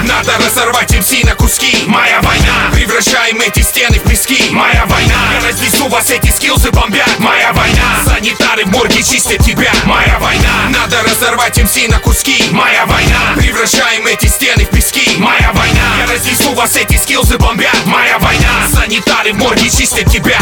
Надо разорвать МС на куски. Моя война. Превращаем эти стены в пески. Моя война. Я разнесу вас, эти скиллзы бомбят. Моя война. Санитары в морге чистят тебя. Моя война. Надо разорвать МС на куски. Моя война. Превращаем эти стены в пески. Моя война. Я разнесу вас, эти скиллзы бомбят. Моя война. Санитары в морге чистят тебя.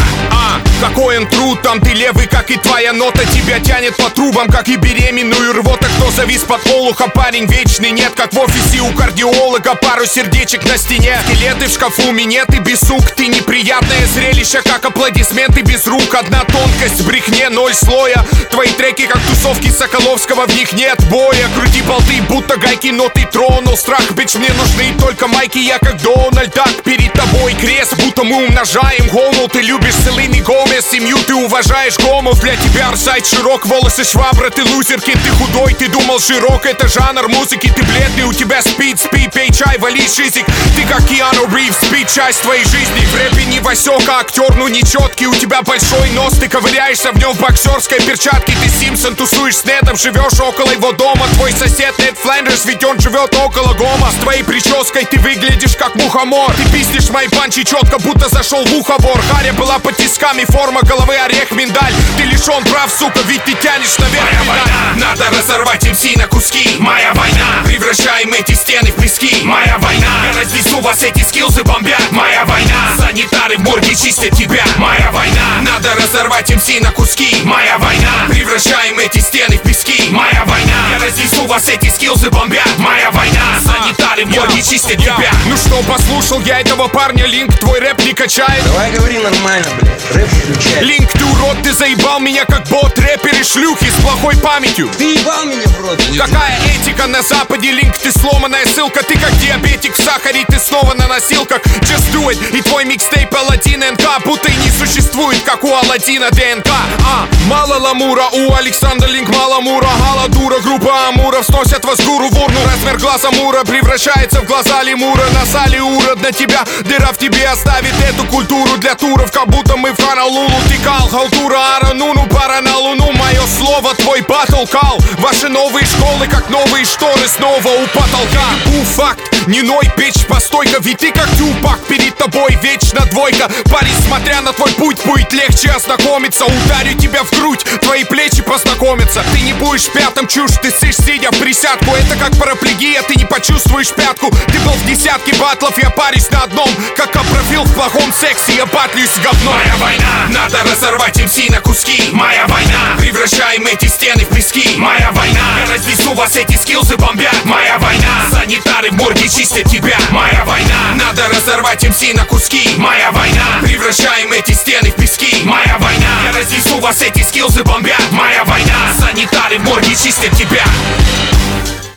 Какой он труд, там ты левый, как и твоя нота. Тебя тянет по трубам, как и беременную рвота. Кто завис под олуха, парень вечный. Нет, как в офисе у кардиолога. Пару сердечек на стене, скелеты в шкафу, минеты без сук. Ты неприятное зрелище, как аплодисменты без рук. Одна тонкость в брехне, 0 слоя. Твои треки, как тусовки Соколовского, в них нет боя. Крути болты, будто гайки, но ты тронул страх. Бич, мне нужны только майки, я как Дональд Дак. Перед тобой крест, будто мы умножаем гому. Ты любишь Селены Гомес, семью ты уважаешь гомов. Для тебя сайт широк, волосы швабра, ты лузерки. Ты худой, ты думал широк, это жанр музыки. Ты бледный, у тебя спид, пей чай, вали шизик. Ты как Киану Ривз, спид часть твоей жизни. В рэпе не Васёка, актер, ну нечеткий. У тебя большой нос, ты ковыряешься в нем в боксерской перчатке. Ты Симпсон, тусуешь с Недом, живешь около его дома. Твой сосед Нед Фландерс, ведь он живет около Гома. С твоей прической ты выглядишь как мухомор. Ты пиздишь мои панчи четко, будто зашел в ухо вор. Харя была под тисками, форма головы орех миндаль. Ты лишен прав, сука, ведь ты тянешь наверх. Моя война. Надо разорвать МС на куски. Моя война. Превращаем эти стены в пески. Моя война. Я разнесу вас, эти скиллзы бомбят. Моя война. Санитары в морге чистят тебя. Моя война. Надо разорвать МС на куски. Моя война. Превращаем эти стены в пески. Моя война. Я разнесу вас, эти скиллзы бомбят. Моя война. Санитары в морге чистят тебя. Ну что, послушал я этого парня, Линк, твой рэп не качает. Давай говори нормально, блядь, рэп включай. Линк, ты урод, ты заебал меня как бот. Рэперы шлюхи с плохой памятью. Ты ебал меня в рот. Какая этика на западе, Линк, ты сломанная ссылка. Ты как диабетик в сахаре, ты снова на носилках. Just do it, и твой микстейп Аладдин НК будто и не существует, как у Аладдина ДНК. Мало ламура, у Александра Линк мало мура. Галадура, группа Амуров сносят вас гуру в урну. Размер глаз Амура превращается в глаза лемура. На сале урод на тебя, дыра в тебе оставит эту культуру для туров, как будто мы в Ханалулу. Ты кал, халтура, арануну, пара на луну. Мое слово, твой батл кал. Ваши новые школы, как новые шторы, снова у потолка. Факт, не ной, печь по стойка. Ведь ты как Тюпак, перед тобой вечно двойка. Парень, смотря на твой путь, будет легче ознакомиться. Ударю тебя в грудь, твои плечи познакомятся. Ты не будешь пятым чушь, ты сышь, сидя в присядку. Это как параплегия, ты не почувствуешь пятку. Ты был в десятке батлов, я парюсь на одном. Как капрофил в плохом сексе, я батлюсь с говном. Моя война. Надо разорвать МС на куски. Моя война. Превращаем эти стены в пески. Моя война. Я разнесу вас, эти скиллзы бомбят. Моя война. Санитары в морге чистят тебя. Моя война. Надо разорвать МС на куски. Моя война. Превращаем эти стены в пески. Моя война. Я разнесу вас, эти скиллзы бомбят. Моя война. Санитары в морге чистят тебя.